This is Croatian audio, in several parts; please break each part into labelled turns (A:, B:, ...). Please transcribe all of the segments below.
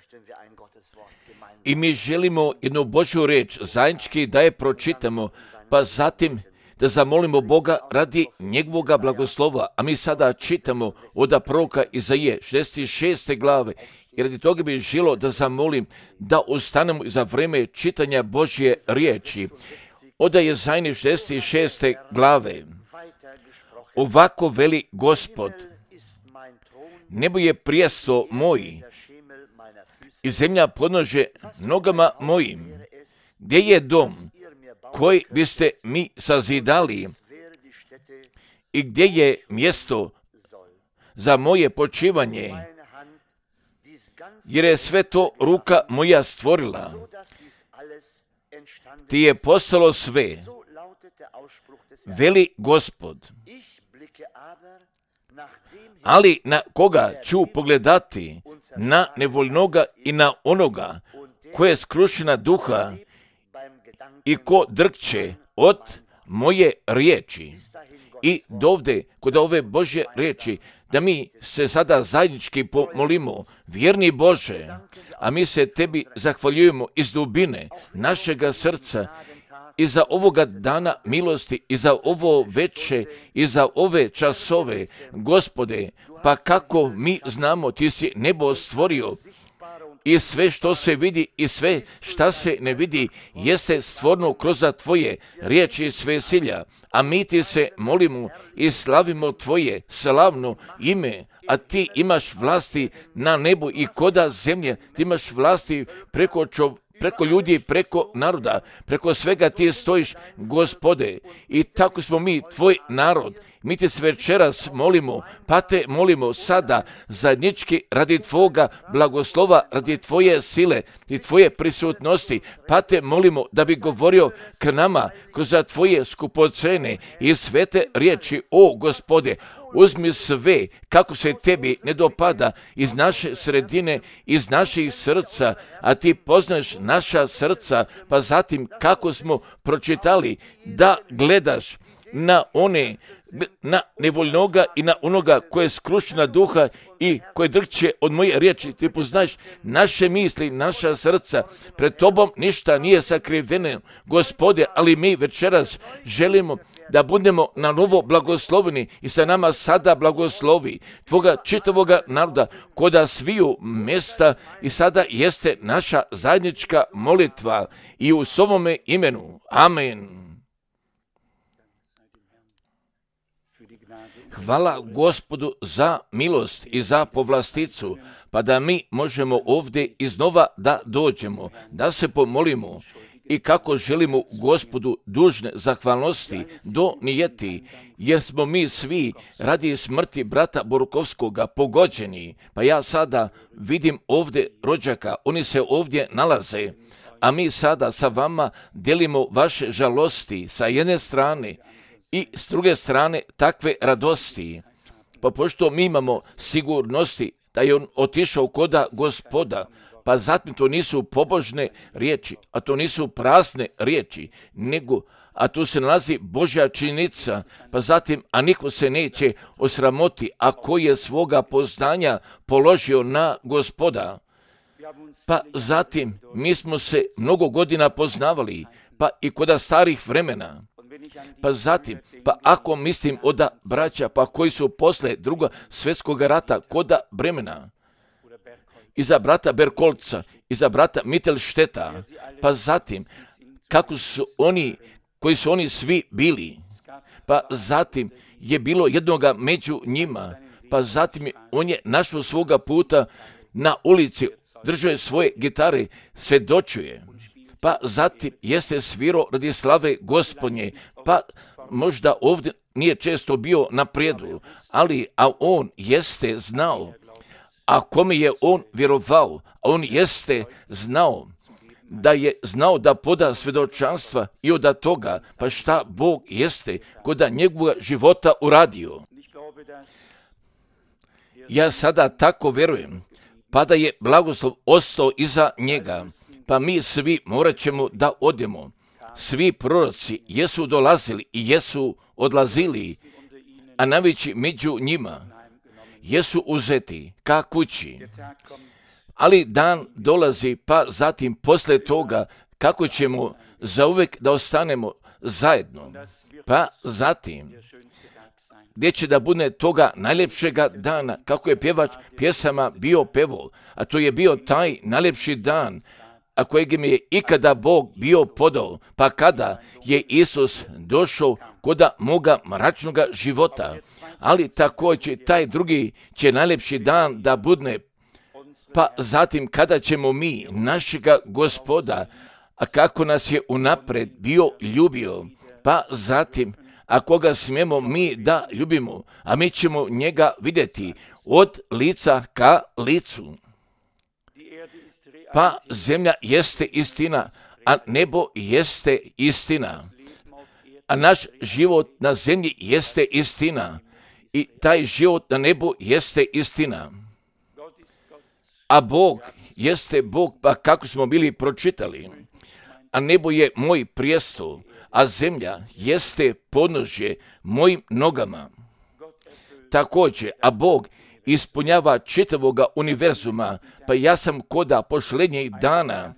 A: I mi želimo jednu Božju riječ zajednički da je pročitamo, pa zatim da zamolimo Boga radi njegovoga blagoslova. A mi sada čitamo od proroka Izaije 66. glave. I radi toga bih želio da zamolim da ustanemo za vrijeme čitanja Božje riječi. Od Izaije 66. glave. Ovako veli Gospod: nebo je prijesto moj i zemlja podnože nogama mojim. Gdje je dom koji biste mi sazidali i gdje je mjesto za moje počivanje, jer je sve to ruka moja stvorila. Ti je postalo sve, veli Gospod. Ali na koga ću pogledati? Na nevoljnoga i na onoga ko je skrušena duha i ko drkće od moje riječi. I dovde, kod ove Božje riječi, da mi se sada zajednički pomolimo, vjerni Bože, a mi se tebi zahvaljujemo iz dubine našega srca i za ovoga dana milosti, i za ovo veče, i za ove časove, Gospode, pa kako mi znamo, ti si nebo stvorio i sve što se vidi i sve šta se ne vidi jeste stvorno kroz tvoje riječi i svesilja, a mi ti se molimo i slavimo tvoje slavno ime, a ti imaš vlasti na nebu i koda zemlje, ti imaš vlasti preko ljudi, preko naroda, preko svega ti stojiš, Gospode, i tako smo mi, tvoj narod. Mi te se večeras molimo, pa te molimo sada zajednički radi tvoga blagoslova, radi tvoje sile i tvoje prisutnosti, pa te molimo da bi govorio k nama kroz tvoje skupocene i svete riječi, o Gospode. Uzmi sve kako se tebi ne dopada iz naše sredine, iz naših srca, a ti poznaš naša srca, pa zatim kako smo pročitali da gledaš na nevoljnoga i na onoga koje je skrušena duha i koje drkće od moje riječi. Ti poznaješ naše misli, naša srca. Pred tobom ništa nije sakriveno, Gospode, ali mi večeras želimo da budemo na novo blagosloveni i sa nama sada blagoslovi tvoga čitavoga naroda koda sviju mjesta i sada jeste naša zajednička molitva i u svome imenu. Amen. Hvala Gospodu za milost i za povlasticu, pa da mi možemo ovdje iznova da dođemo, da se pomolimo i kako želimo Gospodu dužne zahvalnosti donijeti, jer smo mi svi radi smrti brata Borukovskoga pogođeni. Pa ja sada vidim ovdje rođaka, oni se ovdje nalaze, a mi sada sa vama delimo vaše žalosti sa jedne strane i s druge strane takve radosti. Pa pošto mi imamo sigurnosti da je on otišao koda Gospoda, pa zatim to nisu pobožne riječi, a to nisu prazne riječi, a tu se nalazi Božja činjenica, pa zatim, a niko se neće osramoti, a koji je svoga poznanja položio na Gospoda. Pa zatim, mi smo se mnogo godina poznavali, pa i koda starih vremena. Pa zatim, pa ako mislim oda braća, pa koji su posle Drugog svjetskog rata koda Bremena, i za brata Berkolca, i za brata Mittelšteta, pa zatim, kako su oni, koji su oni svi bili, pa zatim je bilo jednoga među njima, pa zatim on je našao svoga puta na ulici, držao je svoje gitare, svjedočuje, pa zatim jeste svirao radi slave Gospodnje, pa možda ovdje nije često bio na prijedu, a on jeste znao, a kome je on vjerovao, on jeste znao da poda svjedočanstva i od toga, pa šta Bog jeste koda njegovog života uradio. Ja sada tako vjerujem, pa da je blagoslov ostao iza njega, pa mi svi morat ćemo da odemo. Svi proroci jesu dolazili i jesu odlazili, a najveći među njima jesu uzeti ka kući. ali dan dolazi, pa zatim posle toga kako ćemo zauvek da ostanemo zajedno, pa zatim gdje će da bude toga najljepšega dana, kako je pjevač pjesama bio pevo, a to je bio taj najljepši dan, a kojeg mi je ikada Bog bio podao, pa kada je Isus došao koda moga mračnoga života, ali također taj drugi će najljepši dan da budne, pa zatim kada ćemo mi našega Gospoda, a kako nas je unapred bio ljubio, pa zatim ako ga smijemo mi da ljubimo, a mi ćemo njega vidjeti od lica ka licu. Pa zemlja jeste istina, a nebo jeste istina. A naš život na zemlji jeste istina. I taj život na nebu jeste istina. A Bog jeste Bog, pa kako smo bili pročitali. A nebo je moj prijestol, a zemlja jeste podnožje mojim nogama. Također, a Bog ispunjava čitavoga univerzuma, pa ja sam koda pošlednjih dana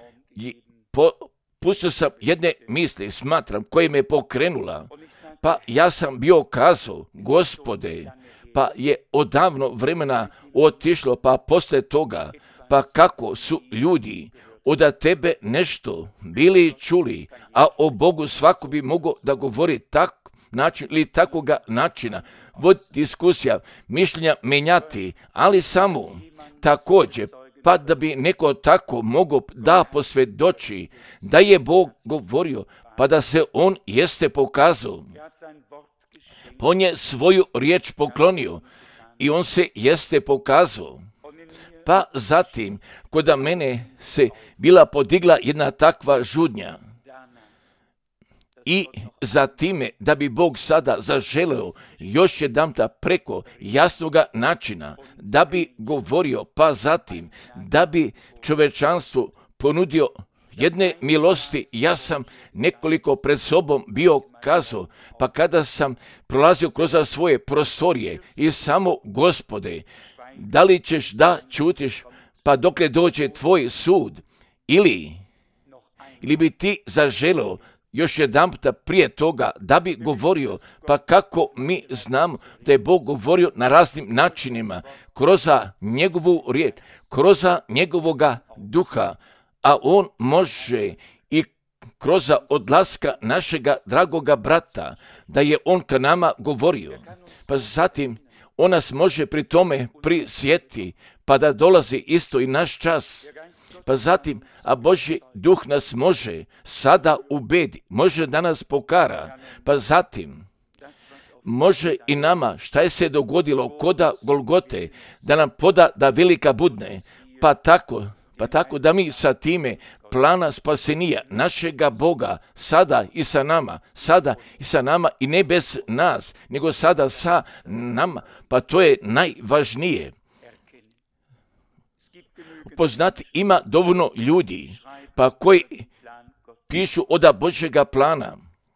A: pustio sam jedne misli, smatram, koje me pokrenula, pa ja sam bio kazao, Gospode, pa je odavno vremena otišlo, pa posle toga, pa kako su ljudi od tebe nešto bili čuli, a o Bogu svako bi mogao da govori tak način ili takoga načina, vod diskusija, mišljenja menjati, ali samo također, pa da bi neko tako mogao da posvjedoči da je Bog govorio, pa da se on jeste pokazao. Pa on je svoju riječ poklonio i on se jeste pokazao. Pa zatim, kod mene se bila podigla jedna takva žudnja. I za time da bi Bog sada zaželeo još jedanputa preko jasnoga načina, da bi govorio, pa zatim da bi čovečanstvu ponudio jedne milosti, ja sam nekoliko pred sobom bio kazao, pa kada sam prolazio kroz svoje prostorije i samo Gospode, da li ćeš da ćutiš pa dokle dođe tvoj sud ili bi ti zaželeo još jedanputa prije toga da bi govorio, pa kako mi znamo da je Bog govorio na raznim načinima, kroz njegovu riječ, kroz njegovoga duha, a on može i kroz odlaska našega dragoga brata, da je on ka nama govorio. Pa zatim on nas može pri tome prisjeti, pa da dolazi isto i naš čas. Pa zatim, a Božji duh nas može sada ubedi, može da nas pokara, pa zatim može i nama šta je se dogodilo koda Golgote, da nam poda da velika budne, pa tako da mi sa time plana spasenija našega Boga sada i sa nama i ne bez nas, nego sada sa nama, pa to je najvažnije. Poznati ima dovoljno ljudi, pa koji pišu od Božjega plana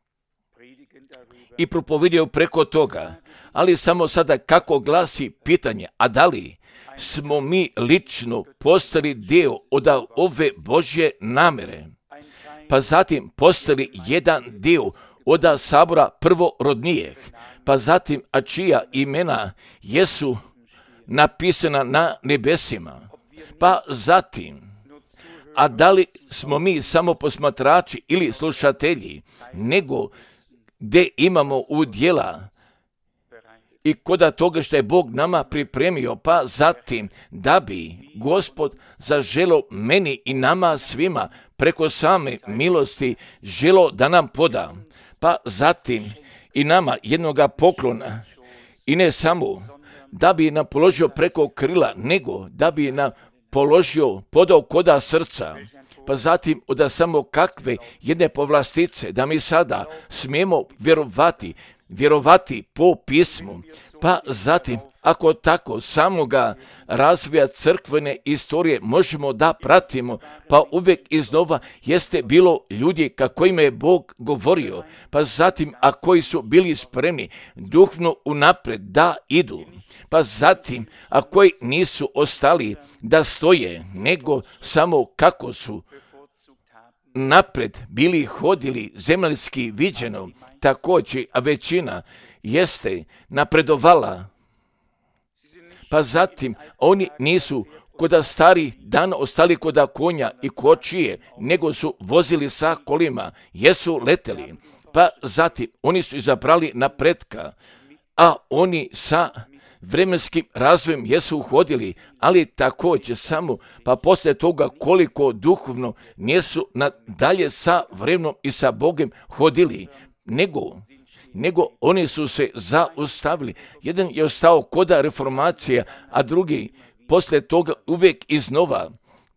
A: i propovedaju preko toga, ali samo sada kako glasi pitanje, a da li smo mi lično postali dio od ove Božje namere, pa zatim postali jedan dio od sabora prvorodnijih, pa zatim a čija imena jesu napisana na nebesima, pa zatim, a da li smo mi samo posmatrači ili slušatelji, nego gdje imamo udjela i koda toga što je Bog nama pripremio, pa zatim da bi Gospod zaželo meni i nama svima preko same milosti želo da nam poda, pa zatim i nama jednoga poklona i ne samo da bi nam položio preko krila, nego da bi nam položio, podao koda srca, pa zatim od samo kakve jedne povlastice, da mi sada smijemo vjerovati, vjerovati po pismu, pa zatim ako tako samoga razvoja crkvene istorije možemo da pratimo, pa uvijek iznova jeste bilo ljudi kako im je Bog govorio, pa zatim a koji su bili spremni duhovno unapred da idu, pa zatim a koji nisu ostali da stoje, nego samo kako su napred bili hodili zemaljski viđeno, također, a većina jeste napredovala. Pa zatim oni nisu koda starih dana ostali koda konja i kočije, nego su vozili sa kolima, jesu leteli. Pa zatim oni su izabrali napretka, a oni sa vremenskim razvojem jesu uhodili, ali također samo, pa poslije toga koliko duhovno nisu nadalje sa vremenom i sa Bogom hodili, nego oni su se zaustavili. Jedan je ostao koda reformacija, a drugi poslije toga uvijek iznova.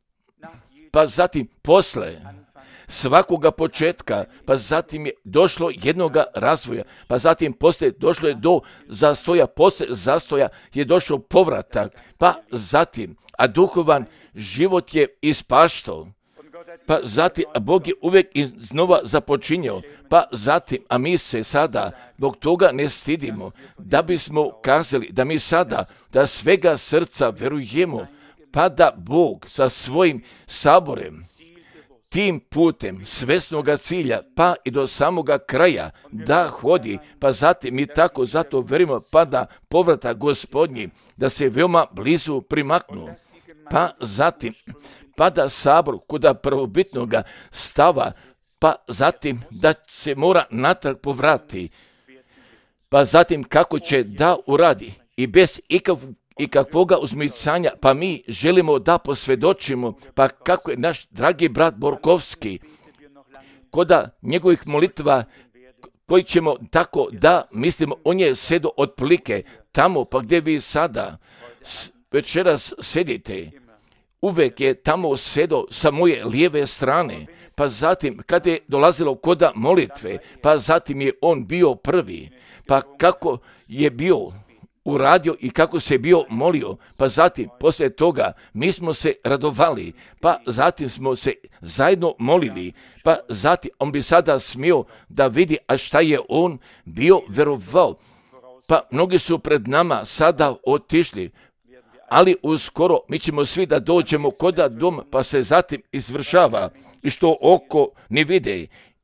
A: Pa zatim posle svakoga početka, pa zatim je došlo jednoga razvoja, pa zatim poslije došlo je do zastoja, poslije zastoja je došao povratak, pa zatim, a duhovan život je ispaštao. Pa zatim, a Bog je uvijek iznova započinjao, pa zatim, a mi se sada zbog toga ne stidimo, da bismo kazali da mi sada, da svega srca verujemo, pa da Bog sa svojim saborem, tim putem svesnoga cilja, pa i do samoga kraja, da hodi, pa zatim mi tako zato verimo, pa da povrata Gospodnji, da se veoma blizu primaknu, pa zatim, pa da sabor kuda prvobitnoga stava, pa zatim da se mora natrag povrati, pa zatim kako će da uradi i bez ikakvoga uzmicanja, pa mi želimo da posvjedočimo, pa kako je naš dragi brat Borkovski, koda njegovih molitva koji ćemo tako da mislimo, on je sedo otprilike tamo, pa gdje vi sada večeras sedite, uvijek je tamo sedo sa moje lijeve strane, pa zatim kad je dolazilo koda molitve, pa zatim je on bio prvi, pa kako je bio uradio i kako se bio molio, pa zatim poslije toga mi smo se radovali, pa zatim smo se zajedno molili, pa zatim on bi sada smio da vidi a šta je on bio verovao, pa mnogi su pred nama sada otišli, ali uskoro mi ćemo svi da dođemo koda doma, pa se zatim izvršava i što oko ne vide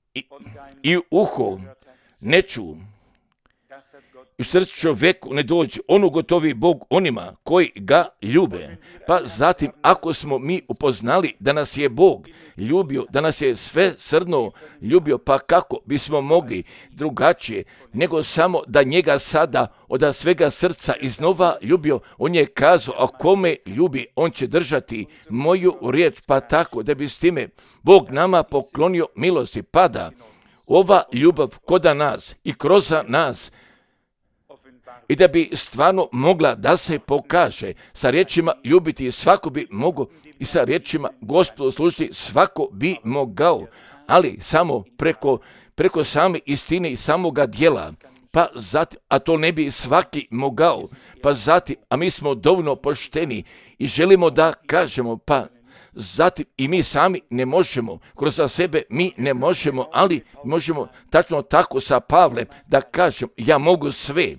A: i uho ne ču. U srcu čovjeku ne dođe, on ugotovi Bog onima koji ga ljube. Pa zatim, ako smo mi upoznali da nas je Bog ljubio, da nas je sve srno ljubio, pa kako bismo mogli drugačije, nego samo da njega sada od svega srca iznova ljubio. On je kazao, a kome ljubi, on će držati moju riječ, pa tako da bi s time Bog nama poklonio milosti, pa da ova ljubav koda nas i kroz nas i da bi stvarno mogla da se pokaže sa riječima ljubiti svako bi mogao i sa riječima Gospodu služiti svako bi mogao, ali samo preko same istine i samoga djela, pa zatim, a to ne bi svaki mogao, pa zatim, a mi smo dovoljno pošteni i želimo da kažemo, pa zatim i mi sami ne možemo, kroz sebe mi ne možemo, ali možemo tačno tako sa Pavlem da kažemo, ja mogu sve.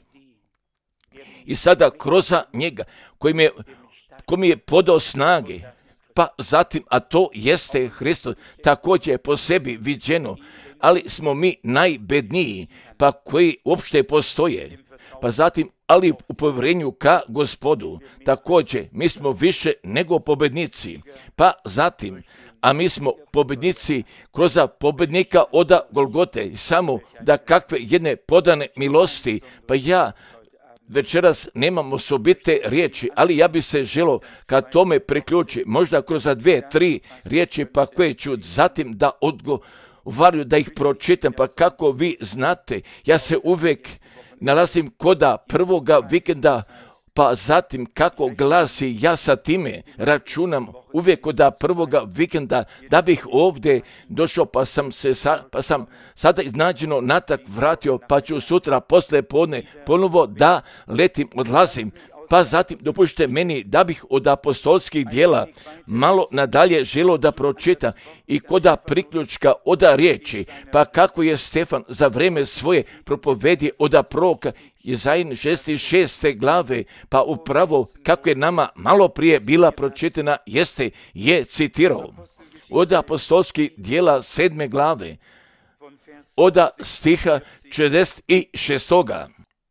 A: I sada kroz njega koji mi je podao snage, pa zatim, a to jeste Hristos, također je po sebi viđeno, ali smo mi najbedniji, pa koji uopšte postoje. Pa zatim, ali u povjerenju ka Gospodu, također mi smo više nego pobednici. Pa zatim, a mi smo pobednici kroz pobednika od Golgote, samo da kakve jedne podane milosti, pa ja večeras nemam osobite riječi, ali ja bi se želio kad tome priključi, možda kroz 2-3 riječi, pa koje ću zatim da odgovaraju, da ih pročitam, pa kako vi znate, ja se uvijek nalazim koda prvoga vikenda Pa zatim kako glasi, ja sa time računam uvijek od prvoga vikenda da bih ovdje došao, pa sam sada iznađeno natrag vratio, pa ću sutra poslije podne ponovo da letim, odlazim. Pa zatim dopušte meni da bih od apostolskih dijela malo nadalje želio da pročitam i koda priključka oda riječi, pa kako je Stefan za vrijeme svoje propovedi oda proroka Izajin 6. glave, pa upravo kako je nama malo prije bila pročitana, je citirao od apostolskih dijela 7. glave, od stiha 46.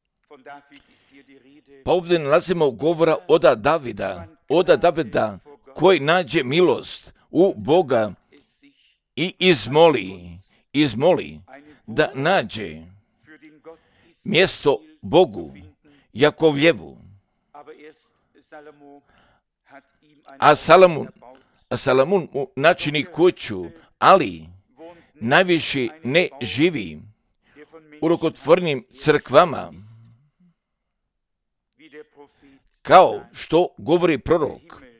A: Pa ovdje nalazimo govora od Davida koji nađe milost u Boga i izmoli da nađe mjesto Bogu Jakovljevu. A Salamun mu načini kuću, ali najviše ne živi u rukotvornim crkvama, kao što govori prorok.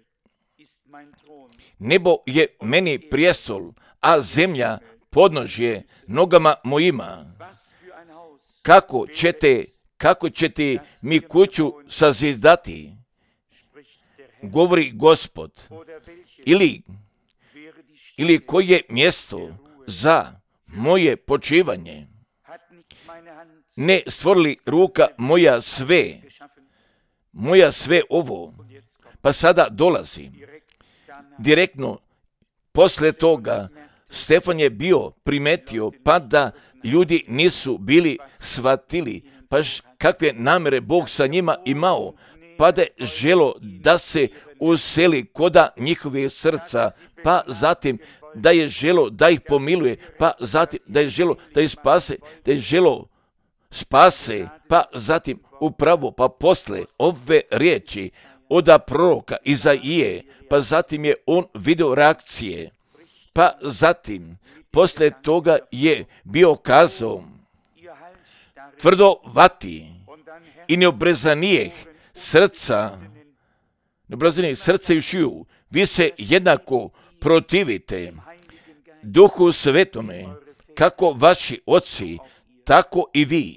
A: Nebo je meni prijestol, a zemlja podnožje nogama mojima. Kako ćete mi kuću sazidati, govori Gospod, ili koje je mjesto za moje počivanje? Ne stvorili ruka moja sve ovo? Pa sada dolazi direktno poslije toga. Stefan je bio primetio, pa da ljudi nisu bili shvatili pa kakve namjere Bog sa njima imao, pa da je želo da se useli koda njihove srca, pa zatim da je želo da ih pomiluje, pa zatim da je želo da ih spase, pa zatim upravo pa posle ove riječi od proroka Izaije, pa zatim je on vidio reakcije, pa zatim posle toga je bio kazao: tvrdovati i neobrezanijeh srca i ušiju, vi se jednako protivite Duhu Svetome, kako vaši oci, tako i vi.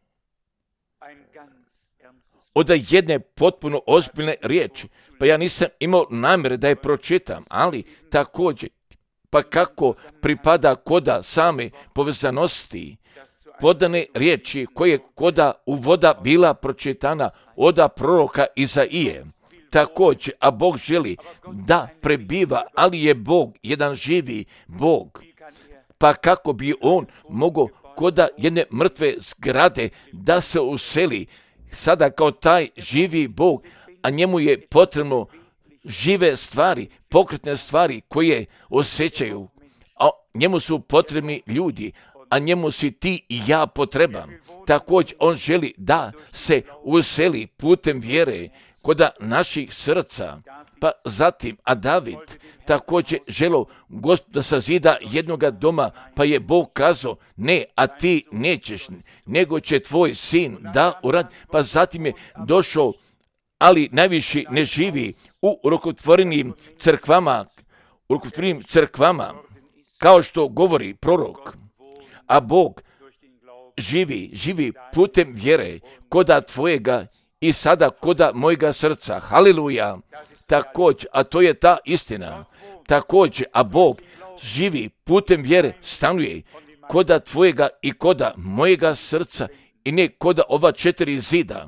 A: Od jedne potpuno ozbiljne riječi, pa ja nisam imao namjere da je pročitam, ali također, pa kako pripada koda same povezanosti, podane riječi koje koda uvoda bila pročitana od proroka Izaije. Također, a Bog želi da prebiva, ali je Bog jedan živi Bog. Pa kako bi on mogao koda jedne mrtve zgrade da se useli sada kao taj živi Bog, a njemu je potrebno žive stvari, pokretne stvari koje osjećaju, a njemu su potrebni ljudi, a njemu si ti i ja potreban. Također on želi da se useli putem vjere koda naših srca. Pa zatim, a David također želo da sazida jednoga doma, pa je Bog kazao: ne, a ti nećeš, nego će tvoj sin da uradi. Pa zatim je došao, ali najviše ne živi u rukotvorenim crkvama, kao što govori prorok. A Bog živi putem vjere koda tvojega i sada koda mojega srca. Haleluja! Također, a to je ta istina. Također, a Bog živi putem vjere, stanuje koda tvojega i koda mojega srca, i ne koda ova 4 zida,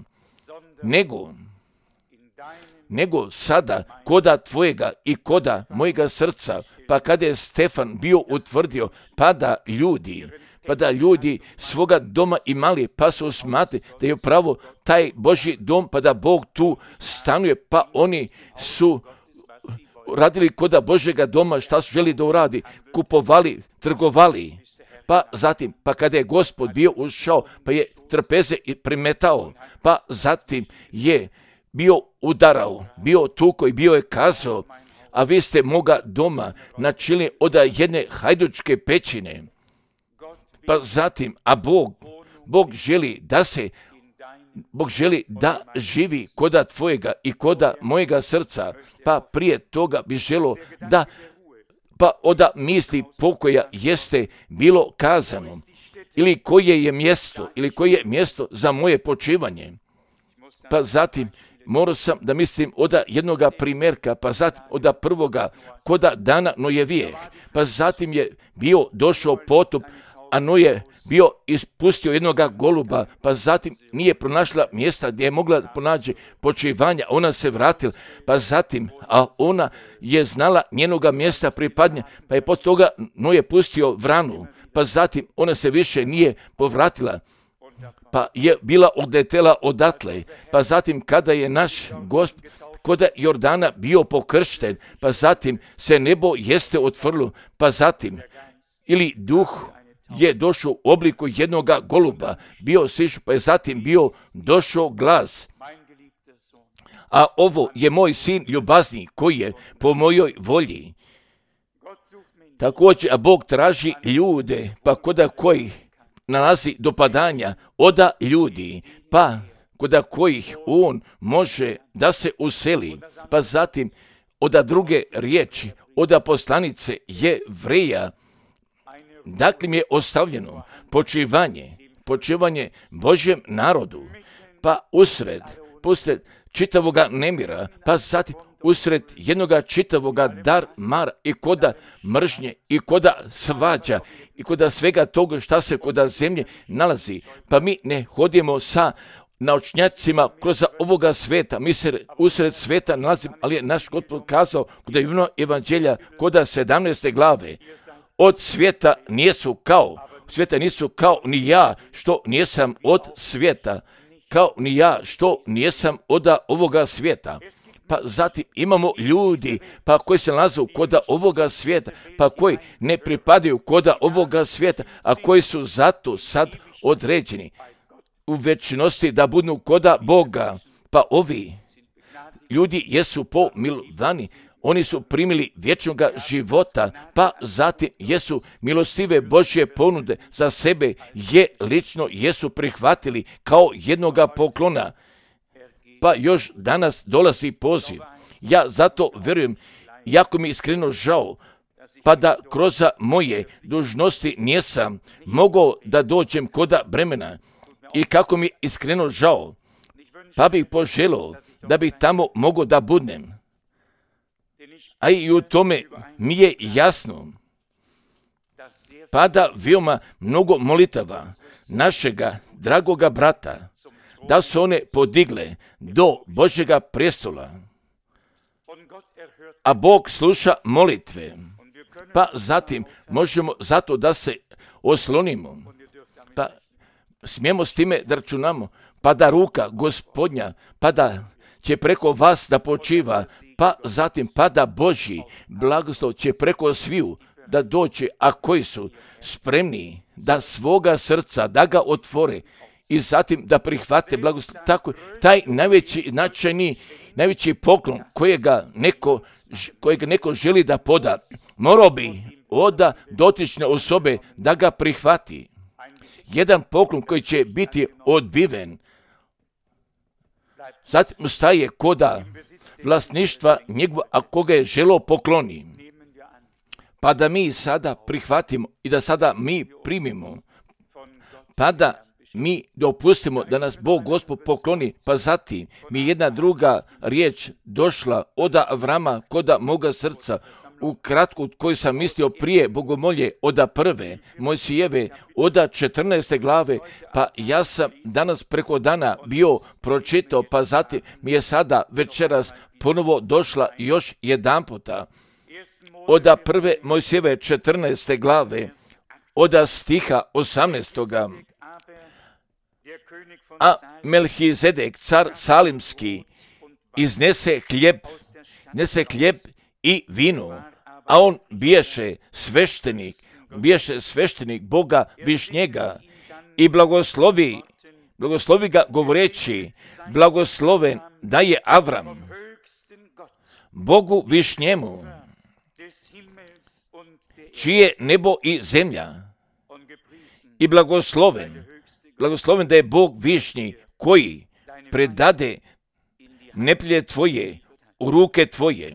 A: nego sada koda tvojega i koda mojega srca. Pa kada je Stefan bio utvrdio, pa da ljudi svoga doma imali, pa su smatrali da je upravo taj Božji dom, pa da Bog tu stanuje, pa oni su radili koda Božjega doma šta su želi da uradi, kupovali, trgovali. Pa zatim, pa kada je Gospod bio ušao, pa je trpeze primetao, pa zatim je bio udarao, bio tuko i bio je kazao: a vi ste moga doma načinili od jedne hajdučke pećine. Pa zatim, a Bog želi da se Bog želi da živi koda tvojega i koda mojega srca, pa prije toga bi želo da, pa oda misli pokoja jeste bilo kazano, ili koje je mjesto za moje počivanje. Pa zatim morao sam da mislim oda jednoga primjerka, pa zatim oda prvoga koda dana Nojevijeh, pa zatim je bio došao potop, a Noje bio ispustio jednoga goluba, pa zatim nije pronašla mjesta gdje je mogla pronaći počivanja, ona se vratila, pa zatim, a ona je znala njenoga mjesta pripadnja, pa je poslije toga Noje pustio vranu, pa zatim ona se više nije povratila, pa je bila odletela odatle, pa zatim kada je naš Gospod kod Jordana bio pokršten, pa zatim se nebo jeste otvorilo, pa zatim, ili duh je došao u obliku jednoga goluba, bio sišao, pa je zatim bio došao glas. A ovo je moj sin ljubazni koji je po mojoj volji. Također, a Bog traži ljude, pa koda koji nalazi dopadanja oda ljudi, pa koda kojih on može da se useli, pa zatim oda druge riječi, oda poslanice Jevreja, dakle mi je ostavljeno počivanje Božjem narodu, pa usred čitavoga nemira, pa zatim usred jednoga čitavoga dar-mara i koda mržnje i koda svađa i koda svega toga šta se koda zemlje nalazi, pa mi ne hodimo sa naučnjacima kroz ovoga sveta, mi se usred sveta nalazimo, ali je naš Gospod kazao kod Evanđelja koda 17. glave, od svijeta nisu kao ni ja što nijesam od svijeta, kao ni ja što nijesam od ovoga svijeta. Pa zatim imamo ljudi pa koji se nalaze koda ovoga svijeta, pa koji ne pripadaju koda ovoga svijeta, a koji su zato sad određeni u večnosti da budu koda Boga. Pa ovi ljudi jesu pomilovani, oni su primili vječnoga života, pa zatim jesu milostive Božje ponude za sebe, lično jesu prihvatili kao jednoga poklona. Pa još danas dolazi poziv. Ja zato vjerujem, jako mi iskreno žao, pa da kroz moje dužnosti nisam mogao da dođem koda bremena i kako mi iskreno žao, pa bih poželio da bih tamo mogao da budnem. A i u tome mi je jasno, pa da veoma mnogo molitava našega dragoga brata, da su one podigle do Božjega prestola, a Bog sluša molitve, pa zatim možemo zato da se oslonimo, pa smijemo s time da računamo, pa da ruka Gospodnja, pa da će preko vas da počiva, pa zatim pa da Božji blagoslov će preko sviju da dođe, a koji su spremni da svoga srca da ga otvore i zatim da prihvate blagoslov. Tako, taj najveći poklon kojega neko želi da poda, morao bi od dotične osobe da ga prihvati. Jedan poklon koji će biti odbiven, zatim staje koda vlasništva njegova, a koga je želo pokloni. Pa da mi sada prihvatimo i da sada mi primimo, pa da mi dopustimo da nas Bog Gospod pokloni, pa zatim mi jedna druga riječ došla od Avrama koda moga srca, u kratku koju sam mislio prije bogomolje od prve Mojsijeve, od 14. glave, pa ja sam danas preko dana bio pročitao, pa zatim mi je sada večeras ponovo došla još jedan puta. Od prve Mojsijeve 14. glave, od stiha 18. A Melhizedek, car Salimski, iznese hljeb i vino, a on biješe sveštenik Boga Višnjega i blagoslovi ga govoreći, blagosloven da je Avram, Bogu Višnjemu, čije nebo i zemlja, i blagosloven da je Bog Višnji, koji predade neprijatelje tvoje u ruke tvoje.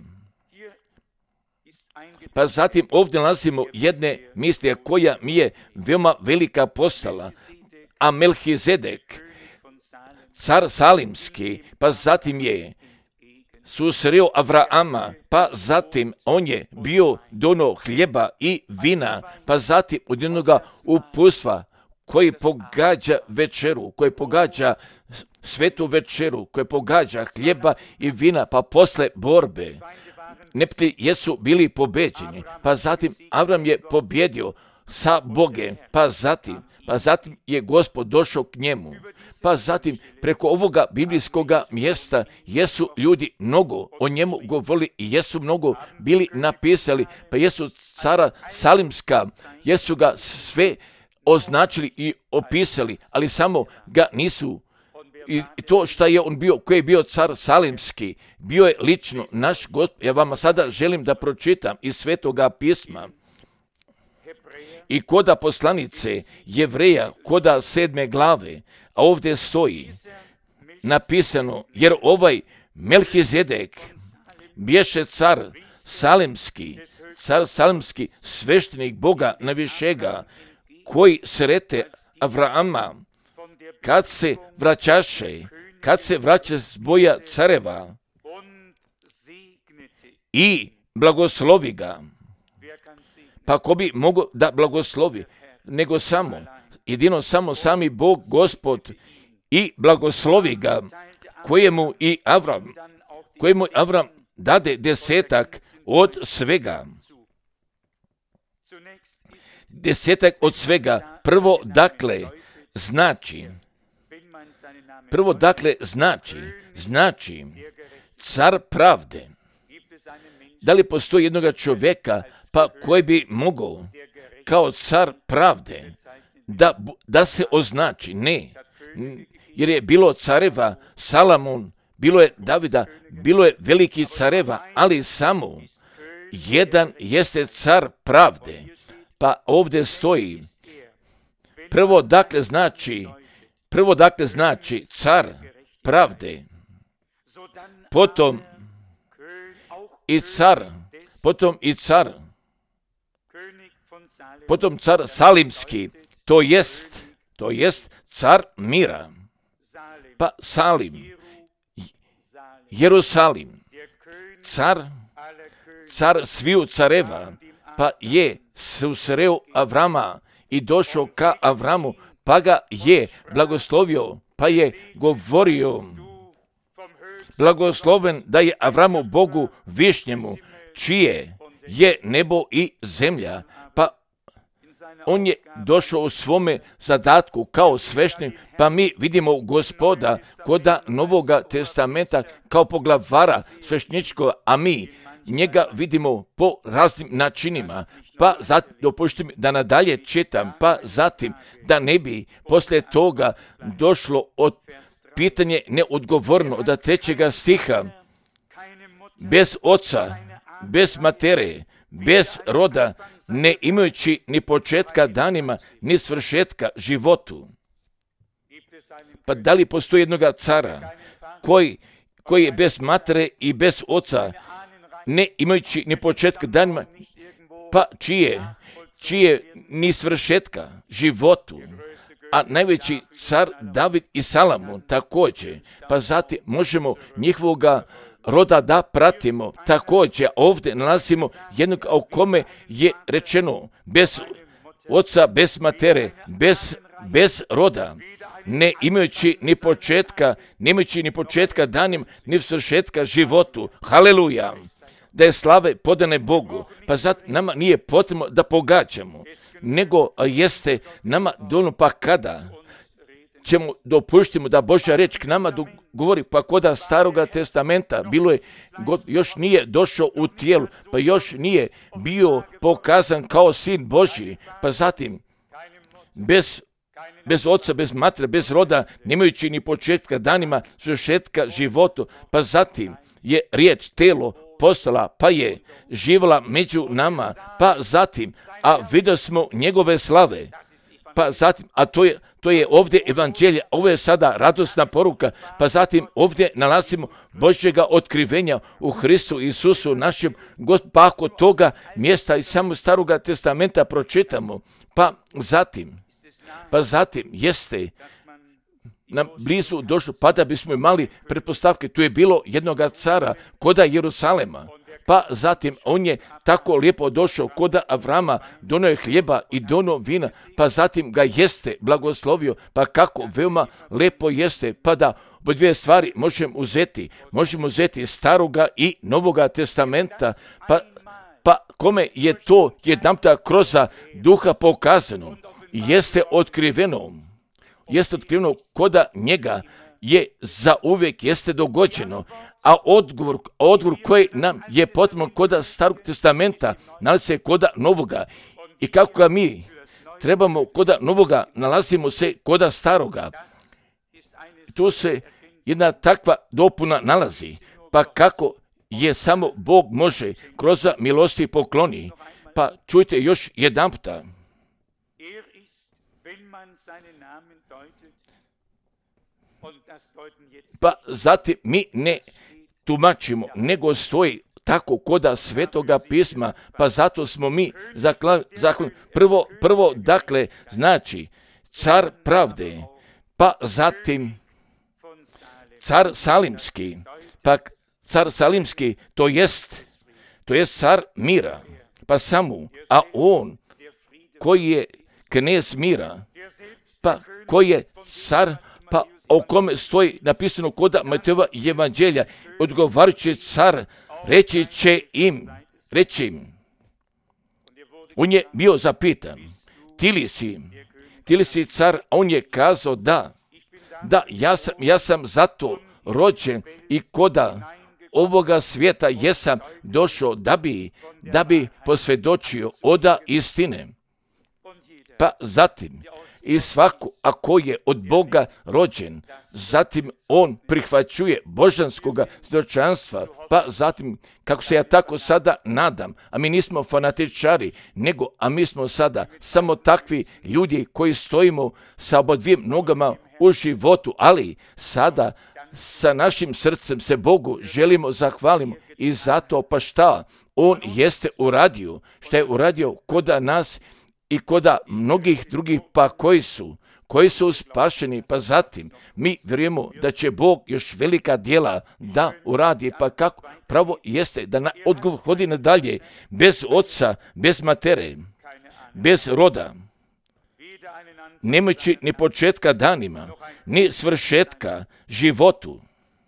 A: Pa zatim ovdje nalazimo jedne misli koja mi je veoma velika postala. A Melhizedek, car Salimski, pa zatim je susreo Avrama, pa zatim on je bio dono hljeba i vina, pa zatim od jednoga upustva koji pogađa večeru, koji pogađa svetu večeru, koji pogađa hljeba i vina, pa posle borbe. Neprijatelji jesu bili pobeđeni, pa zatim Avram je pobjedio sa Bogem, pa zatim je Gospod došao k njemu. Pa zatim preko ovoga biblijskoga mjesta jesu ljudi mnogo o njemu govorili i jesu mnogo bili napisali, pa jesu cara Salimska, jesu ga sve označili i opisali, ali samo ga nisu. I to što je on bio, koji je bio car Salimski, bio je lično naš Gospod. Ja vama sada želim da pročitam iz Svetoga pisma. I koda poslanice Jevreja, koda 7. glave, a ovdje stoji napisano, jer ovaj Melhizedek bješe car Salimski, sveštenik Boga najvišega, koji srete Avrama, kad se vraća s boja careva i blagoslovi ga. Pa ko bi mogao da blagoslovi, nego jedino samo sami Bog, Gospod, i blagoslovi ga, kojemu Avram dade 10 od svega. 10 od svega. Prvo dakle znači car pravde. Da li postoji jednoga čovjeka pa koji bi mogao kao car pravde da se označi? Ne. Jer je bilo careva, Salamon, bilo je Davida, bilo je veliki careva, ali samo jedan jeste car pravde. Pa ovdje stoji, prvo dakle znači car pravde, potom car Salimski, to jest car mira. Pa Jerusalim, car sviju careva, pa je susreo Avrama i došao ka Avramu, pa ga je blagoslovio, pa je govorio, blagosloven da je Avramu Bogu višnjemu, čije je nebo i zemlja. Pa on je došao u svome zadatku kao sveštenik, pa mi vidimo Gospoda koda Novoga testamenta kao poglavara svešteničkog, a mi njega vidimo po raznim načinima. Pa zatim dopušti mi da nadalje čitam, pa zatim da ne bi poslije toga došlo od pitanje neodgovorno od 3. stiha. Bez oca, bez matere, bez roda, ne imajući ni početka danima, ni svršetka životu. Pa da li postoji jednoga cara koji je bez matere i bez oca, ne imajući ni početka danima, pa čije ni svršetka životu, a najveći car David i Salamon također, pa zatim možemo njihovoga roda da pratimo. Također ovdje nalazimo jednog o kome je rečeno bez oca, bez matere, bez roda, ne imajući ni početka danim, ni svršetka životu. Haleluja! Da je slave podane Bogu, pa zato nama nije potrebno da pogađamo, nego jeste nama dovoljno, pa kada ćemo dopuštimo da Božja reč k nama govori, pa koda Staroga testamenta bilo je, još nije došao u tijelu, pa još nije bio pokazan kao sin Božji, pa zatim bez oca, bez matere, bez roda, nemajući ni početka danima, svršetka životu, pa zatim je riječ telo postala, pa je živjela među nama, pa zatim, a vidio smo njegove slave. pa zatim, a to je ovdje evanđelje, ovo je sada radosna poruka, pa zatim ovdje nalazimo Božjega otkrivenja u Hristu Isusu našem, pa ako toga mjesta iz samog Staroga testamenta pročitamo, pa zatim jeste nam blizu došlo, pa da bismo imali pretpostavke, tu je bilo jednoga cara koda Jerusalema, pa zatim on je tako lijepo došao koda Avrama, donio je hljeba i donio vina, pa zatim ga jeste blagoslovio, pa kako veoma lijepo jeste, pa da po dvije stvari možemo uzeti Staroga i Novoga testamenta, pa kome je to jedanputa kroz duha pokazano, jeste otkriveno koda njega je zauvijek jeste dogođeno, a odgovor koji nam je potreban koda Starog testamenta nalazi se koda Novoga. I kako ga mi trebamo koda Novoga, nalazimo se koda Staroga. Tu se jedna takva dopuna nalazi, pa kako je samo Bog može kroz milosti pokloni. Pa čujte još jedanputa. Pa zatim mi ne tumačimo, nego stoji tako koda Svetoga pisma, pa zato smo mi zakon. Prvo, dakle, znači car pravde, pa zatim car Salimski, pa car Salimski, to jest car mira, pa samo, a on koji je knez mira, pa koji je car, pa o kome stoji napisano koda Matejova evanđelja, odgovarajući car reći im, on je bio zapitan, ti li si car, a on je kazao da, ja sam zato rođen i koda ovoga svijeta jesam došao da bi posvjedočio oda istine. Pa zatim, i svako ako je od Boga rođen, zatim on prihvaćuje božanskoga svjedočanstva, pa zatim, kako se ja tako sada nadam, a mi nismo fanatičari, a mi smo sada samo takvi ljudi koji stojimo sa obadvijim nogama u životu, ali sada sa našim srcem se Bogu želimo zahvalimo i zato pa šta on jeste uradio, šta je uradio koda nas i koda mnogih drugih pa koji su spašeni, pa zatim mi vjerujemo da će Bog još velika djela da uradi, pa kako pravo jeste da odgovor hodi nadalje, bez oca, bez matere, bez roda, nemajući ni početka danima, ni svršetka životu.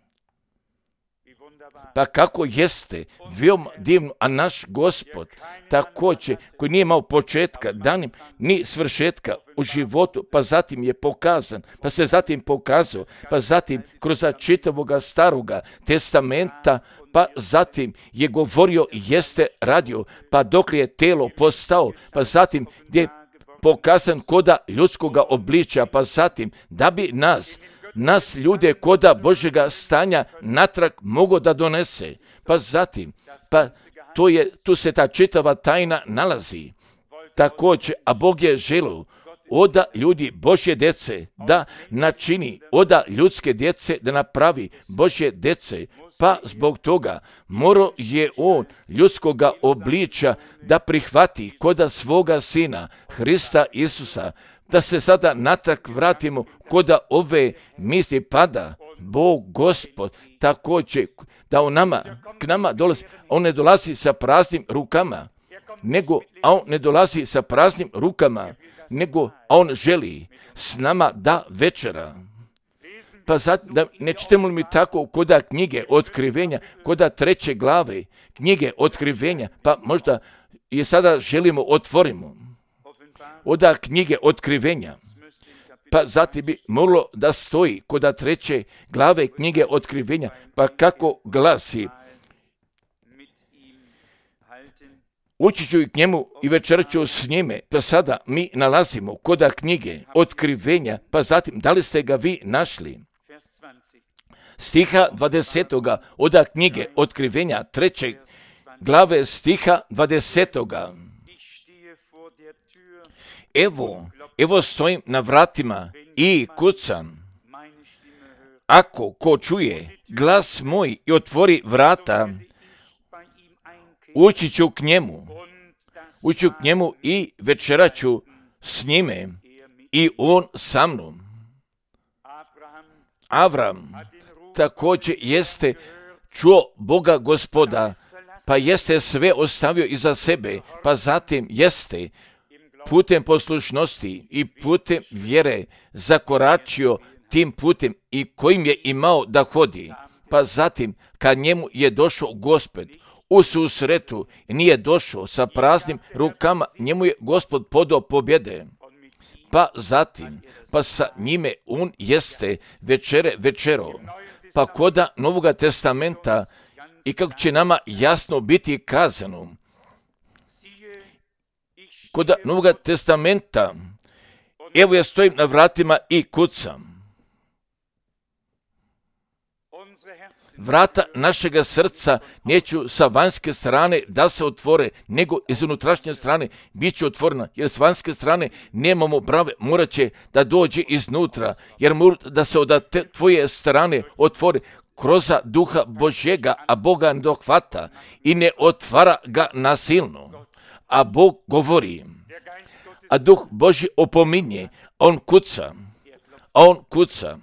A: Pa kako jeste, veoma divno, a naš Gospod također, koji nije imao početka danim, ni svršetka u životu, pa zatim je pokazan, pa se zatim pokazao, pa zatim kroz čitavoga Staroga testamenta, pa zatim je govorio, jeste radio, pa dok je telo postao, pa zatim gdje je pokazan koda ljudskoga obličja, pa zatim da bi nas ljude koda Božjega stanja natrag mogo da donese. Pa zatim, tu se ta čitava tajna nalazi. Također, a Bog je želio oda ljudi Božje djece da načini, oda ljudske djece da napravi Božje djece, pa zbog toga morao je on ljudskoga obličja da prihvati koda svoga sina Hrista Isusa, da se sada natrag vratimo koda ove misli pada Bog Gospod također da k nama dolazi, on ne dolazi sa praznim rukama, nego on želi s nama da večera. Pa zato da ne čitamo li mi tako koda knjige otkrivenja, koda 3. glave knjige otkrivenja, pa možda je sada želimo otvorimo oda knjige otkrivenja, pa zatim bi moglo da stoji koda 3. glave knjige otkrivenja, pa kako glasi, ući ću i k njemu i večerat ću s njime, pa sada mi nalazimo koda knjige otkrivenja, pa zatim da li ste ga vi našli? Stiha 20. oda knjige otkrivenja 3. glave stiha 20. Evo stojim na vratima i kucam. Ako ko čuje glas moj i otvori vrata, ući ću k njemu i večeraću s njime i on sa mnom. Avram također jeste čuo Boga Gospoda, pa jeste sve ostavio iza sebe, pa zatim jeste putem poslušnosti i putem vjere zakoračio tim putem i kojim je imao da hodi. Pa zatim, kad njemu je došao Gospod u susretu i nije došao sa praznim rukama, njemu je Gospod podao pobjede. Pa zatim, pa sa njime on jeste večero. Pa koda Novoga testamenta i kako će nama jasno biti kazano, koda Novoga testamenta, evo ja stojim na vratima i kucam. Vrata našega srca neću sa vanjske strane da se otvore, nego iz unutrašnje strane bit će otvorena, jer s vanjske strane nemamo brave, morat će da dođe iznutra, jer mora da se od tvoje strane otvori kroz duha Božjega, a Boga ne dohvata i ne otvara ga nasilno. A Bog govori, a duh Božji opominje, on kuca,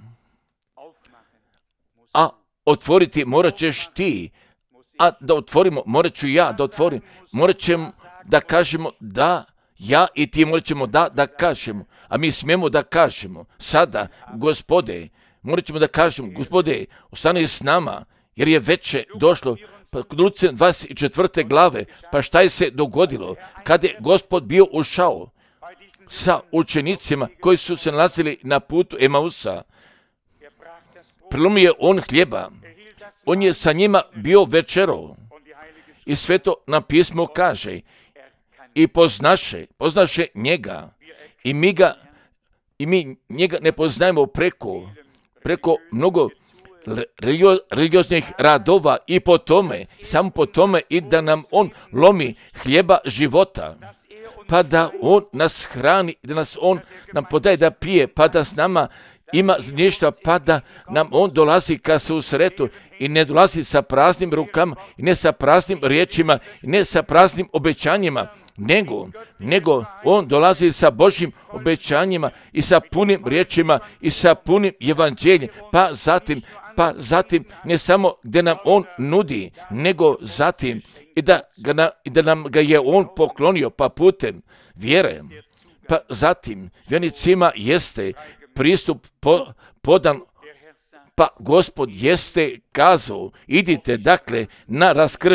A: a otvoriti morat ćeš ti, a da otvorimo morat ću ja da otvorim, morat ćemo da kažemo da, ja i ti morat ćemo da kažemo, a mi smijemo da kažemo sada, Gospode, morat ćemo da kažemo, Gospode, ostani s nama, jer je veče došlo. Pa kod Luce 24. glave, pa šta je se dogodilo kada je Gospod bio ušao sa učenicima koji su se nalazili na putu Emausa? Prelomio je on hljeba, on je sa njima bio večerao i Sveto na pismo kaže i poznaše njega i mi njega ne poznajemo preko mnogo religioznih radova i samo po tome i da nam on lomi hljeba života, pa da on nas hrani, da nas on nam podaje da pije, pa da s nama ima ništa, pa da nam on dolazi ka susretu i ne dolazi sa praznim rukama i ne sa praznim riječima i ne sa praznim obećanjima, nego on dolazi sa Božjim obećanjima i sa punim riječima i sa punim evanđeljem, pa zatim ne samo gdje nam on nudi, nego zatim i da nam ga je on poklonio, pa putem vjere, pa zatim vjernicima jeste pristup podan, pa Gospod jeste kazao, idite dakle na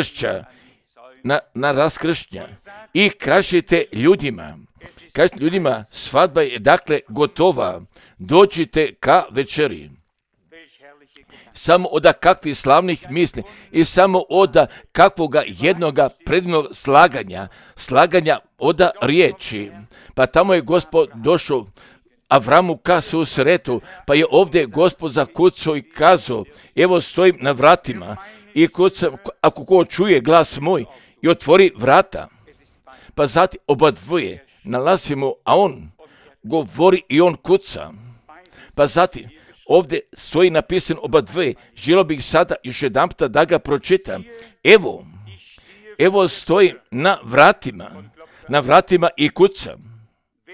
A: raskršća i kažite ljudima, svadba je dakle gotova, dođite ka večeri. Samo od kakvih slavnih misli i samo od kakvoga jednoga predivnog slaganja od riječi. Pa tamo je Gospod došao Avramu ka susretu, pa je ovdje Gospod zakucao i kazao, evo stojim na vratima i kucam, ako ko čuje glas moj i otvori vrata. Pa zatim oba dvoje nalazimo, a on govori i on kuca. Pa zatim ovdje stoji napisan oba dvoje, želio bih sada još jedanputa da ga pročitam. Evo stojim na vratima i kucam.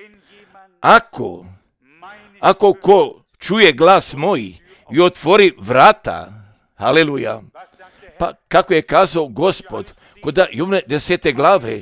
A: Ako ko čuje glas moj i otvori vrata, haleluja, pa kako je kazao Gospod kod Jovne 10. glave,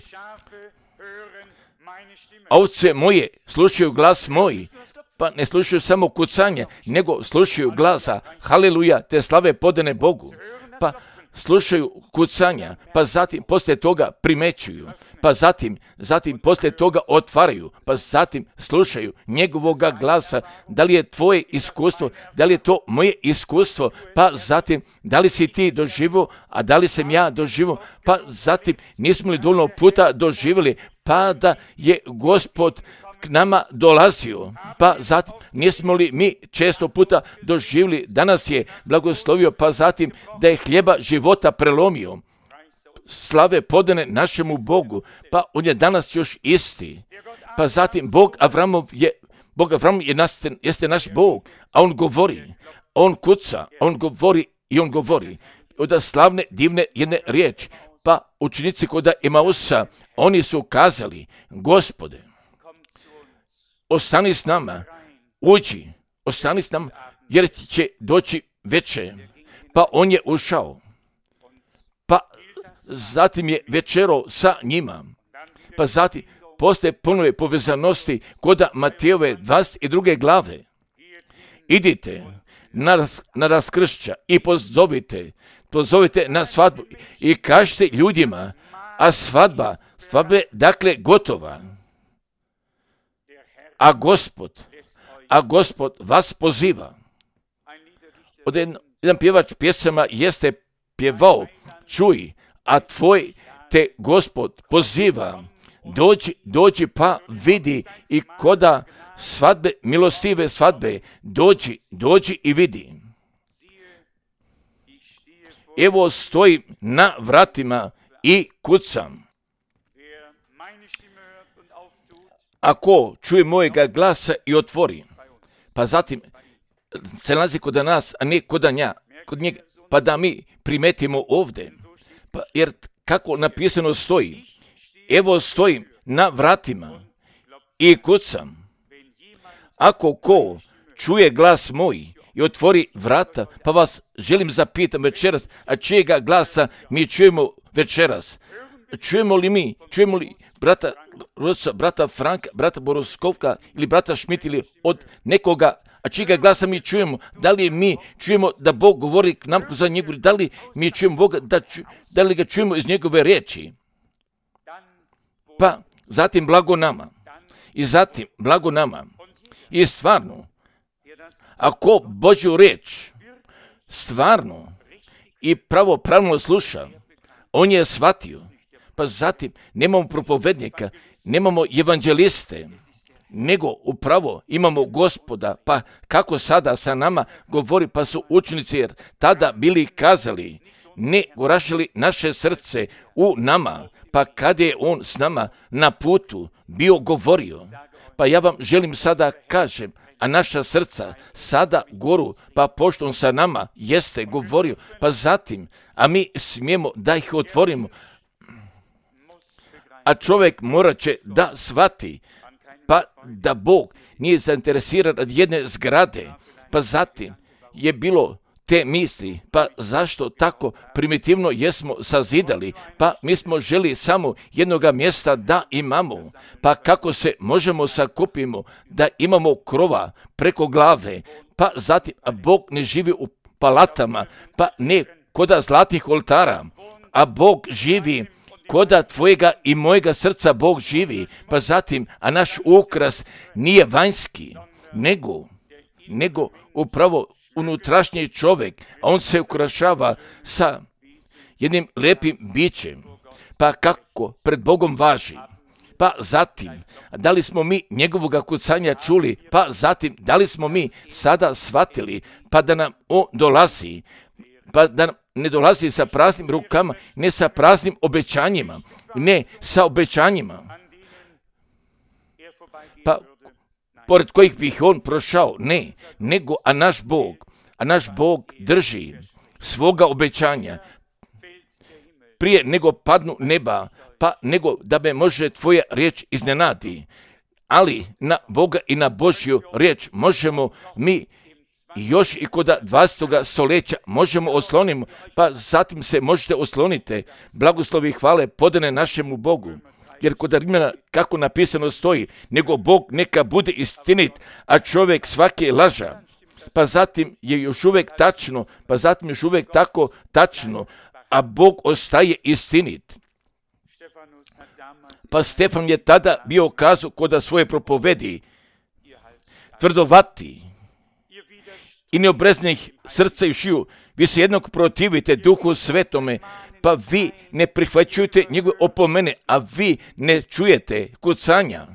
A: ovce moje slušaju glas moj, pa ne slušaju samo kucanje, nego slušaju glasa, haleluja, te slave podane Bogu, pa slušaju kucanja, pa zatim poslije toga primećuju, pa zatim poslije toga otvaraju, pa zatim slušaju njegovoga glasa. Da li je tvoje iskustvo, da li je to moje iskustvo, pa zatim da li si ti doživio, a da li sam ja doživio, pa zatim nismo li dovoljno puta doživjeli, pa da je Gospod k nama dolazio, pa zatim nismo li mi često puta doživjeli da nas je blagoslovio, pa zatim da je hljeba života prelomio, slave podane našemu Bogu, pa on je danas još isti, Pa zatim Bog Avramov jeste naš Bog, a on govori, on kuca, on govori i on govori. Od slavne, divne jedne riječi. Pa učenici kod Emausa, oni su kazali, Gospode, ostani s nama, uđi, ostani s nama, jer će doći večer. Pa on je ušao. Pa zatim je večerao sa njima. Pa zatim postoje ponove povezanosti kod Matejove 22. glave. Idite na raskršća i pozovite na svadbu i kažite ljudima, a svadba je dakle gotova. A Gospod vas poziva. Jedan pjevač pjesama jeste pjevao, čuj, a tvoj te Gospod poziva, dođi pa vidi i koda svadbe, milostive svadbe, dođi i vidi. Evo stojim na vratima i kucam. Ako čuje mojega glasa i otvori, pa zatim se nalazi kod nas, a ne kod njega, pa da mi primetimo ovdje. Pa, jer kako napisano stoji, evo stojim na vratima i kucam. Ako ko čuje glas moj i otvori vrata, pa vas želim zapitam večeras, a čijega glasa mi čujemo večeras? Čujemo li brata Rosa, brata Franka, brata Boroskovka ili brata Šmit ili od nekoga, a čijega glasa mi čujemo? Da li mi čujemo da Bog govori k nam za njegov, da li mi čujemo Boga, da li ga čujemo iz njegove riječi? Pa zatim blago nama. I stvarno, ako Božju riječ stvarno i pravilno sluša, on je shvatio. Pa zatim nemamo propovednika, nemamo evanđeliste, nego upravo imamo Gospoda. Pa kako sada sa nama govori, pa su učenici jer tada bili kazali, ne gorašili naše srce u nama, pa kad je on s nama na putu bio govorio. Pa ja vam želim sada kažem, a naša srca sada goru, pa pošto on sa nama jeste govorio, pa zatim, a mi smijemo da ih otvorimo. A čovjek morat će da shvati, pa da Bog nije zainteresiran od jedne zgrade, pa zatim je bilo te misli, pa zašto tako primitivno jesmo sazidali, pa mi smo želi samo jednoga mjesta da imamo, pa kako se možemo sakupimo da imamo krova preko glave, pa zatim a Bog ne živi u palatama, pa ne koda zlatnih oltara, a Bog živi koda tvojega i mojega srca Bog živi, pa zatim, a naš ukras nije vanjski, nego upravo unutrašnji čovjek, a on se ukrašava sa jednim lijepim bićem, pa kako pred Bogom važi. Pa zatim, da li smo mi njegovoga kucanja čuli, pa zatim, da li smo mi sada shvatili, pa da nam on dolazi, pa da nam ne dolazi sa praznim rukama, ne sa praznim obećanjima, ne sa obećanjima, pa pored kojih bih on prošao, ne, nego, a naš Bog drži svoga obećanja prije nego padnu neba, pa nego da me može tvoja riječ iznenadi. Ali na Boga i na Božju riječ možemo mi još i kod 20. stoljeća možemo osloniti, pa zatim se možete osloniti. Blagoslovi i hvale podane našemu Bogu. Jer kod Rimljana, kako napisano stoji, nego Bog neka bude istinit, a čovjek svaki laža. Pa zatim je još uvijek tačno, pa zatim još uvijek tako tačno, a Bog ostaje istinit. Pa Stefan je tada bio kazao kod svoje propovedi, tvrdovati i neobreznih srca i šiju, vi se jednog protivite Duhu Svetome, pa vi ne prihvaćujete njegove opomene, a vi ne čujete kucanja.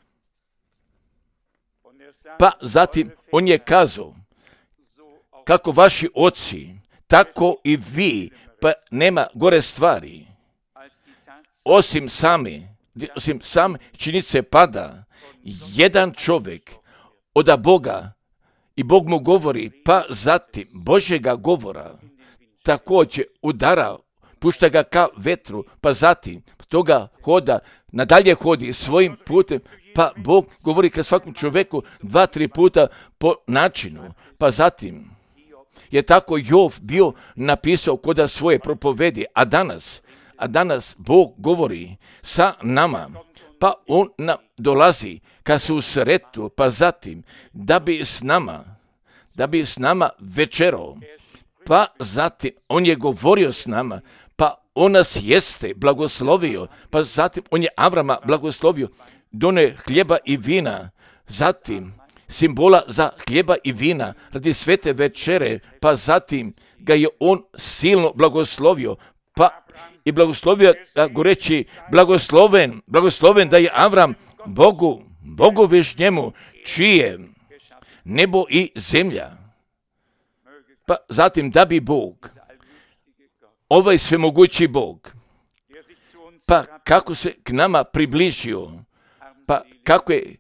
A: Pa zatim on je kazao, kako vaši oci, tako i vi, pa nema gore stvari, osim same činjenice pada, jedan čovjek od Boga i Bog mu govori, pa zatim Božjega govora također udara, pušta ga ka vetru, pa zatim toga hoda, nadalje hodi svojim putem, pa Bog govori ka svakom čovjeku 2-3 puta po načinu, pa zatim je tako Jov bio napisao koda svoje propovedi, a danas Bog govori sa nama, pa on nam dolazi ka susretu, pa zatim da bi s nama večerao, pa zatim on je govorio s nama, pa on nas jeste blagoslovio, pa zatim on je Avrama blagoslovio, done hljeba i vina, zatim simbola za hljeba i vina radi svete večere, pa zatim ga je on silno blagoslovio, pa i blagoslovio goreći blagosloven da je Avram Bogu višnjemu, čije nebo i zemlja. Pa zatim da bi Bog, ovaj svemogući Bog, pa kako se k nama približio, pa kako je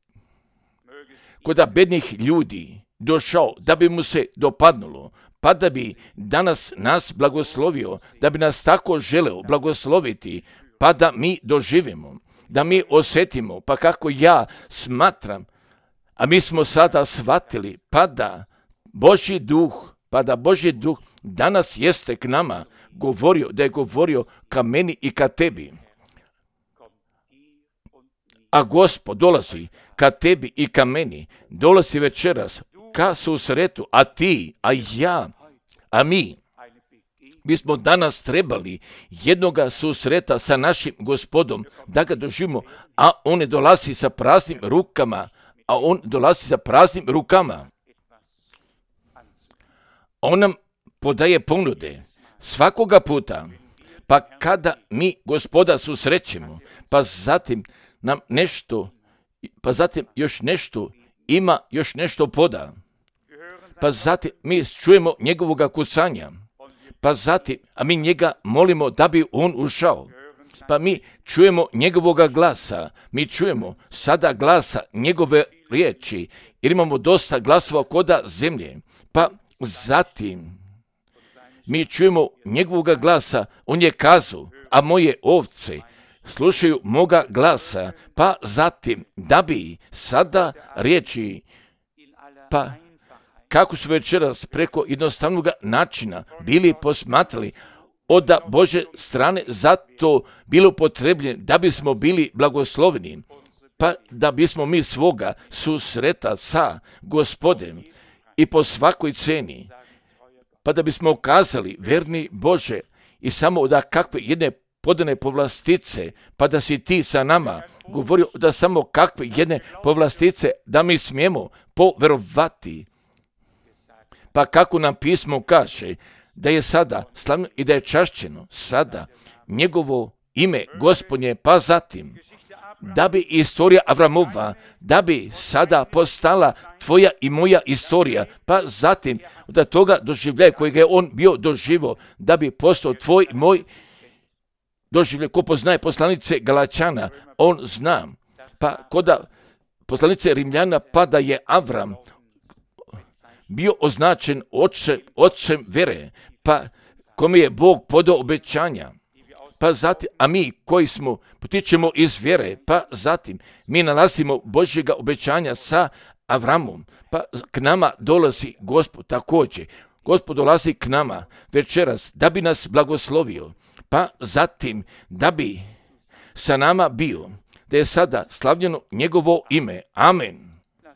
A: kod bednih ljudi došao, da bi mu se dopadnulo, pa da bi danas nas blagoslovio, da bi nas tako želeo blagosloviti, pa da mi doživimo, da mi osjetimo, pa kako ja smatram, a mi smo sada shvatili, pa da Božji duh danas jeste k nama govorio, da je govorio ka meni i ka tebi. A Gospod dolazi ka tebi i ka meni, dolazi večeras ka susretu, a ti, a ja, a mi smo danas trebali jednoga susreta sa našim Gospodom, da ga doživimo, a on ne dolazi sa praznim rukama, On nam podaje ponude svakoga puta, pa kada mi Gospoda susrećemo, pa zatim nam nešto, pa zatim još nešto poda, pa zatim mi čujemo njegovoga kucanja, pa zatim, a mi njega molimo da bi on ušao, pa mi čujemo njegovoga glasa, mi čujemo sada glasa njegove riječi, jer imamo dosta glasova koda zemlje, pa zatim mi čujemo njegovoga glasa, on je kazao, a moje ovce slušaju moga glasa, pa zatim da bi sada riječi, pa kako su večeras preko jednostavnog načina bili posmatrali od Bože strane, zato bilo potrebno da bismo bili blagosloveni, pa da bismo mi svoga susreta sa Gospodem i po svakoj ceni, pa da bismo ukazali verni Bože i samo da kakve jedne podane povlastice, pa da si ti sa nama govorio da samo kakve jedne povlastice da mi smijemo poverovati. Pa kako nam pismo kaže, da je sada slavno i da je čašćeno sada njegovo ime Gospodnje, pa zatim da bi istorija Avramova, da bi sada postala tvoja i moja istorija, pa zatim da toga doživljaja kojeg je on bio doživo, da bi postao tvoj i moj doživljaj. Ko poznaje poslanice Galačana, on zna, pa koda poslanice Rimljana, pa da je Avram bio označen ocem vere, pa kome je Bog podao obećanja, pa zatim, a mi koji smo potičemo iz vjere, pa zatim mi nalazimo Božjega obećanja sa Avramom, pa k nama dolazi Gospod također. Gospod dolazi k nama večeras da bi nas blagoslovio, pa zatim da bi sa nama bio, da je sada slavljeno njegovo ime. Amen.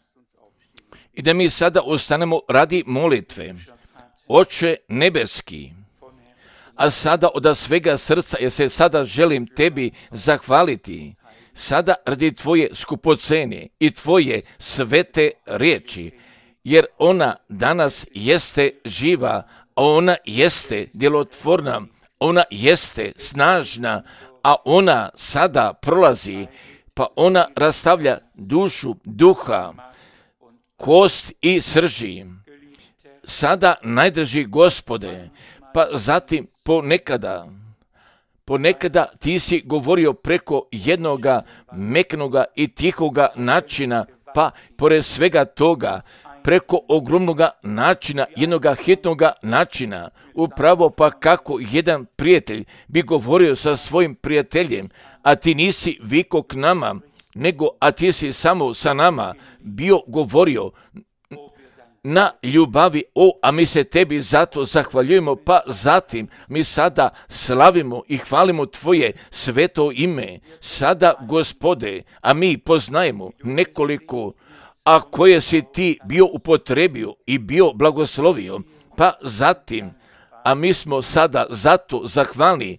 A: I da mi sada ostanemo radi molitve. Oče nebeski, a sada od svega srca, jer se sada želim tebi zahvaliti, sada radi tvoje skupocene i tvoje svete riječi, jer ona danas jeste živa, a ona jeste djelotvorna, ona jeste snažna, a ona sada prolazi, pa ona rastavlja dušu, duha, kost i srži. Sada najdraži Gospode, pa zatim ponekada, ponekada ti si govorio preko jednoga meknoga i tihoga načina, pa pored svega toga, preko ogromnoga načina, jednoga hitnoga načina, upravo pa kako jedan prijatelj bi govorio sa svojim prijateljem, a ti nisi vikao k nama, nego a ti si samo sa nama bio govorio na ljubavi, a mi se tebi zato zahvaljujemo, pa zatim mi sada slavimo i hvalimo tvoje sveto ime. Sada, Gospode, a mi poznajemo nekoliko, a koje si ti bio upotrebio i bio blagoslovio, pa zatim, a mi smo sada zato zahvalni,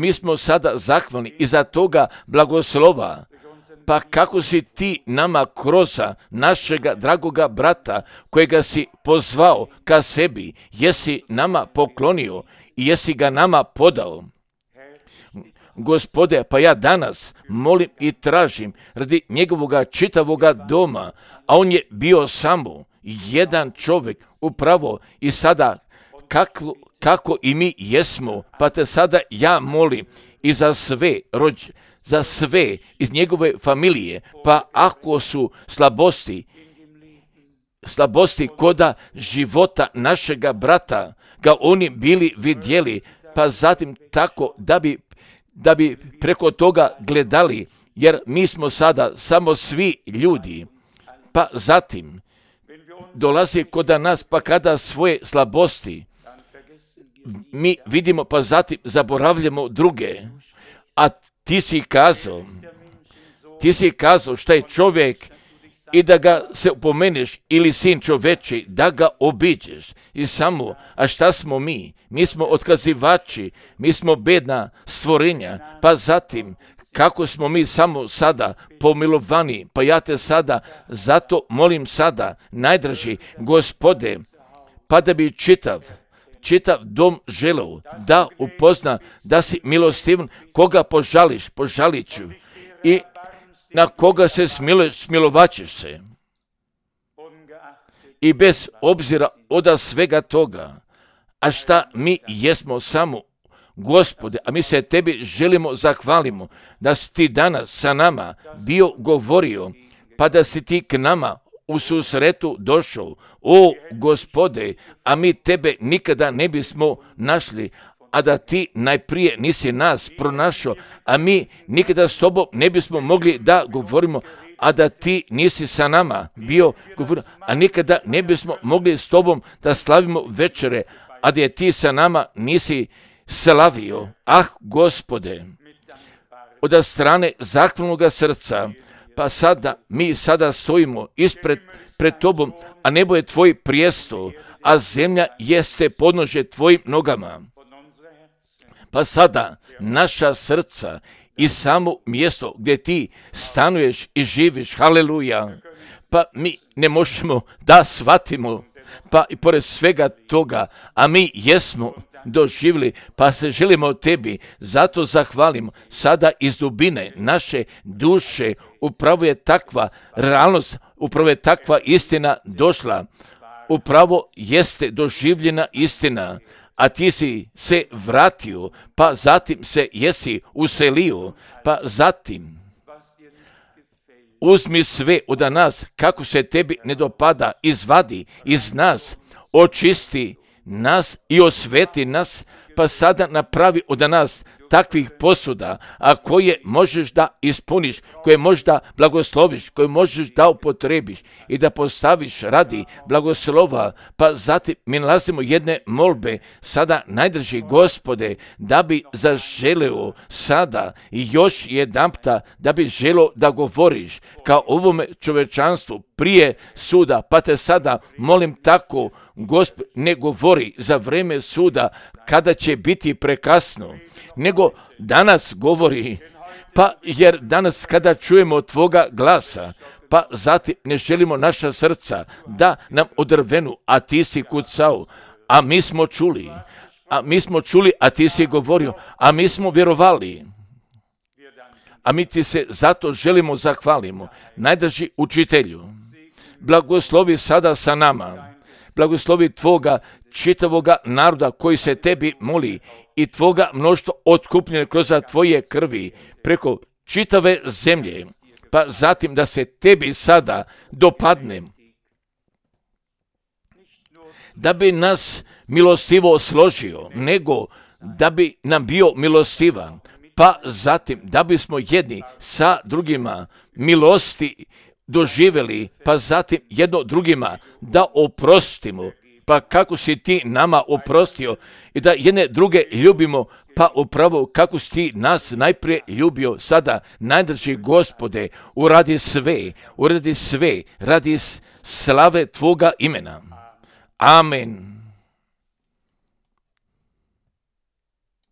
A: i za toga blagoslova. Pa kako si ti nama kroz našega dragoga brata, kojega si pozvao ka sebi, jesi nama poklonio i jesi ga nama podao. Gospode, pa ja danas molim i tražim radi njegovoga čitavoga doma, a on je bio samo jedan čovjek upravo i sada kako i mi jesmo, pa te sada ja molim i za sve iz njegove familije, pa ako su slabosti koda života našega brata, ga oni bili vidjeli, pa zatim tako da bi preko toga gledali, jer mi smo sada samo svi ljudi, pa zatim dolazi koda nas, pa kada svoje slabosti mi vidimo, pa zatim zaboravljamo druge, a ti si kazao šta je čovjek i da ga se upomeneš, ili sin čoveči, da ga obiđeš. I samo, a šta smo mi? Mi smo otkazivači, mi smo bedna stvorenja, pa zatim, kako smo mi samo sada pomilovani, pa ja te sada zato molim sada, najdraži Gospode, pa da bi čitav dom želeo da upozna da si milostivan, koga požališ, požalit ću, i na koga se smilovaćeš se. I bez obzira od svega toga, a šta mi jesmo samo, Gospode, a mi se tebi želimo zahvalimo da si ti danas sa nama bio govorio, pa da si ti k nama u susretu došao, o Gospode, a mi tebe nikada ne bismo našli, a da ti najprije nisi nas pronašao, a mi nikada s tobom ne bismo mogli da govorimo, a da ti nisi sa nama bio govorio, a nikada ne bismo mogli s tobom da slavimo večere, a da je ti sa nama nisi slavio. Ah, Gospode, od strane zahvalnoga srca, pa mi sada stojimo pred tobom, a nebo je tvoj prijestol, a zemlja jeste podnožje tvojim nogama. Pa sada naša srca i samo mjesto gdje ti stanuješ i živiš, haleluja, pa mi ne možemo da shvatimo, pa i pored svega toga, a mi jesmo doživjeli, pa se želimo tebi, zato zahvalimo sada iz dubine naše duše, upravo je takva realnost, upravo je takva istina došla, upravo jeste doživljena istina, a ti si se vratio, pa zatim se jesi uselio, pa zatim uzmi sve od nas kako se tebi ne dopada, izvadi iz nas, očisti nas i osveti nas, pa sada napravi od nas takvih posuda, a koje možeš da ispuniš, koje možeš da blagosloviš, koje možeš da upotrebiš i da postaviš radi blagoslova, pa zatim mi nalazimo jedne molbe, sada najdraži Gospode, da bi zaželeo sada i još jedanpta da bi želeo da govoriš kao ovome čovečanstvu prije suda, pa te sada molim tako, Gospod, ne govori za vreme suda kada će biti prekasno, nego danas govori, pa jer danas kada čujemo tvoga glasa, pa zatim ne želimo naša srca da nam odrvenu, a ti si kucao, a mi smo čuli, a ti si govorio, a mi smo vjerovali. A mi ti se zato želimo zahvalimo, najdraži učitelju, blagoslovi sada sa nama, blagoslovi tvoga čitavoga naroda koji se tebi moli i tvoga mnoštvo otkupljene kroz tvoje krvi preko čitave zemlje, pa zatim da se tebi sada dopadne, da bi nas milostivo složio, nego da bi nam bio milostivan, pa zatim da bismo jedni sa drugima milosti doživjeli, pa zatim jedno drugima da oprostimo, pa kako si ti nama oprostio i da jedne druge ljubimo, pa upravo kako si ti nas najprije ljubio. Sada, najdraži Gospode, uradi sve radi slave tvoga imena. Amen.